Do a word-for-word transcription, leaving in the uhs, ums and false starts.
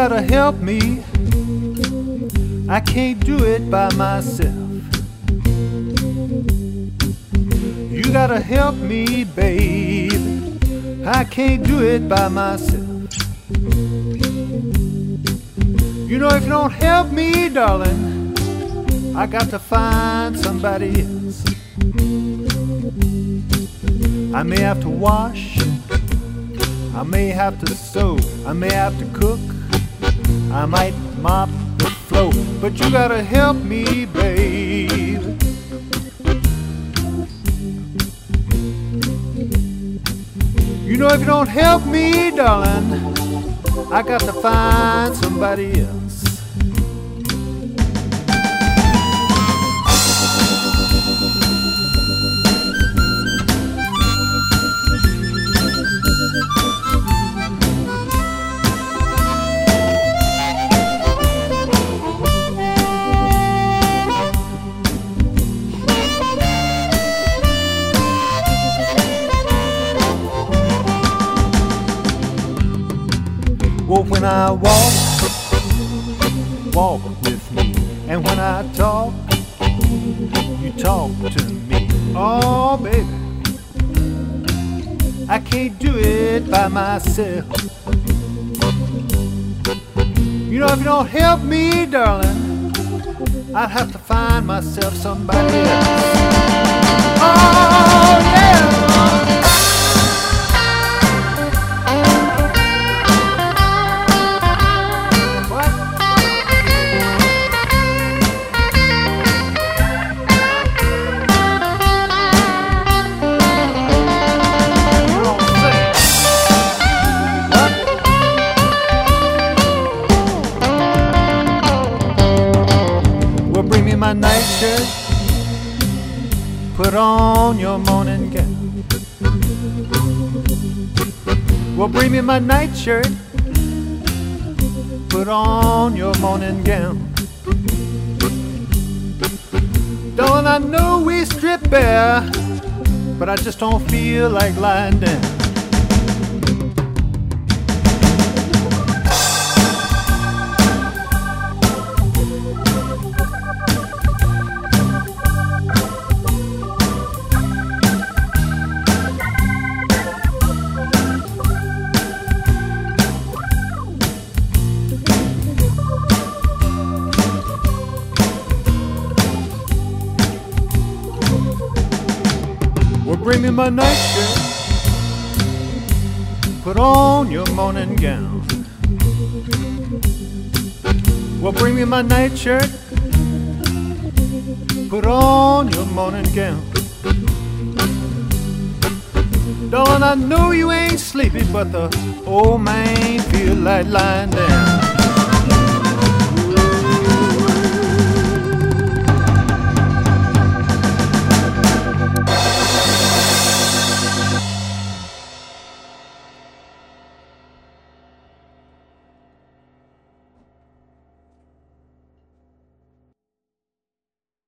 gotta help me, I can't do it by myself. You gotta help me, babe, I can't do it by myself. You know, if you don't help me, darling, I got to find somebody else. I may have to wash, I may have to sew, I may have to cook, I might mop the floor, but you gotta help me, babe. You know, if you don't help me, darling, I got to find somebody else. Well, when I walk, walk with me, and when I talk, you talk to me. Oh, baby, I can't do it by myself. You know, if you don't help me, darling, I'd have to find myself somebody else. Oh, yeah. Bring me my nightshirt, put on your morning gown. Well, bring me my nightshirt, put on your morning gown. Darling, I know we strip bare, but I just don't feel like lying down. Well, bring me my nightshirt, put on your morning gown. Well, bring me my nightshirt, put on your morning gown. Darling, I know you ain't sleepy, but the old man feel like lying down.